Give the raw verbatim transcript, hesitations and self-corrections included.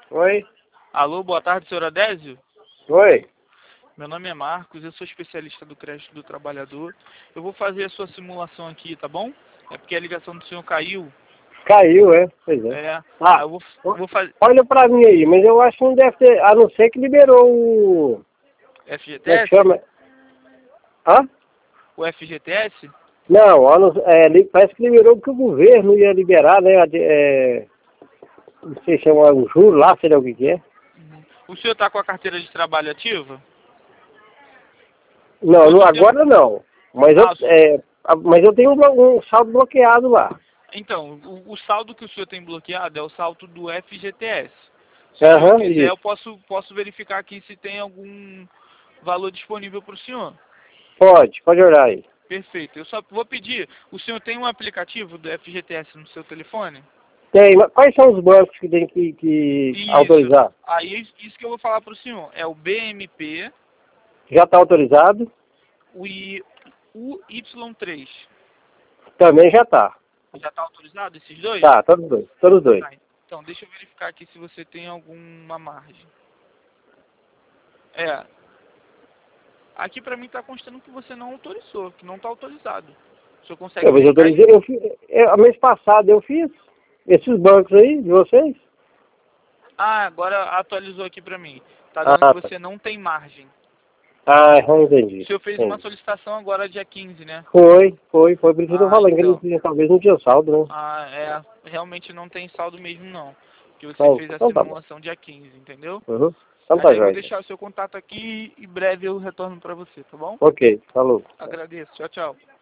Oi? Alô, boa tarde, senhor Adésio? Oi? Meu nome é Marcos, eu sou especialista do Crédito do Trabalhador. Eu vou fazer a sua simulação aqui, tá bom? É porque a ligação do senhor caiu. Caiu, é? Pois é. É, Ah, eu vou, vou fazer... olha pra mim aí, mas eu acho que não deve ter, a não ser que liberou o... Como é que F G T S? chama? Hã? O F G T S? Não, a não- é, li- parece que liberou porque o governo ia liberar, né? a de- É, não sei se chama o juro lá, sei lá o que que é. Uhum. O senhor está com a carteira de trabalho ativa? Não, Eu não, tô tendo... agora não. Mas eu, Ah, o- é, a- mas eu tenho um, blo- um saldo bloqueado lá. então, o, o saldo que o senhor tem bloqueado é o saldo do F G T S. Se o senhor Aham, quiser, eu isso. posso, posso verificar aqui se tem algum valor disponível para o senhor. Pode, pode olhar aí. Perfeito. Eu só vou pedir, o senhor tem um aplicativo do F G T S no seu telefone? Tem, mas quais são os bancos que tem que, que Isso. autorizar? Aí, isso que eu vou falar para o senhor. É o B M P, Já está autorizado? o I- o Y três. Também já está. Já está autorizado esses dois? Tá, todos dois, todos dois. Tá, então, deixa eu verificar aqui se você tem alguma margem. É. Aqui para mim está constando que você não autorizou, que não está autorizado. O senhor consegue Eu, mas eu verificar autorizei, isso? eu fiz, é, mês passado eu fiz esses bancos aí, de vocês. Ah, agora atualizou aqui para mim. Tá Ah, dando que tá. você não tem margem. Ah, não O entendi. senhor fez uma entendi. solicitação agora dia quinze, né? Foi, foi, foi por isso que eu tô Ah, falando, que então. ele tinha- talvez não tinha saldo, né? Ah, é. Realmente não tem saldo mesmo, não. Porque você Então, fez a então tá bom. simulação dia quinze, entendeu? Uhum. Então Mas tá, aí eu vou jóia. deixar o seu contato aqui e em breve eu retorno para você, tá bom? Ok, falou. Agradeço. Tchau, tchau.